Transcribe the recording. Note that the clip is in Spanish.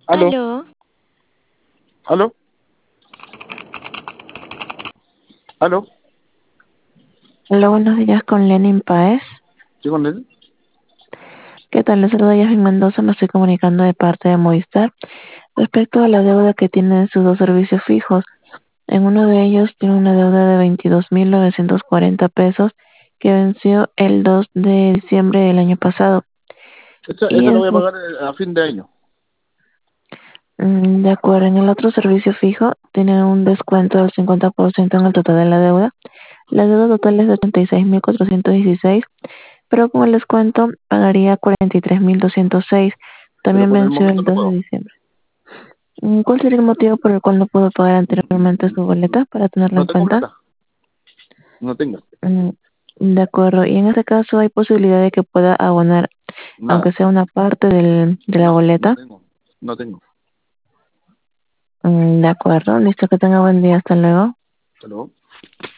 Aló, Aló, aló, aló. Hola, buenos días con Lenin Páez. ¿Sí con él? ¿Qué tal? Les saluda Yasmin Mendoza, me estoy comunicando de parte de Movistar respecto a la deuda que tienen sus dos servicios fijos. En uno de ellos tiene una deuda de 22.940 pesos que venció el 2 de diciembre del año pasado. Y Esa la en voy a su, pagar a fin de año. de acuerdo, en el otro servicio fijo tiene un descuento del 50% en el total de la deuda. La deuda total es de 86.416, pero con el descuento pagaría 43.206. Pero También por el venció momento el no 2 de puedo. diciembre. ¿Cuál sería el motivo por el cual no pudo pagar anteriormente su boleta para tenerla No en tengo cuenta? plata. No tengo. Mm, De acuerdo. Y en este caso hay posibilidad de que pueda abonar, aunque Nada. sea una parte de la No, no boleta. tengo. No tengo. De acuerdo. Listo, que tenga buen día. Hasta luego. Hasta luego.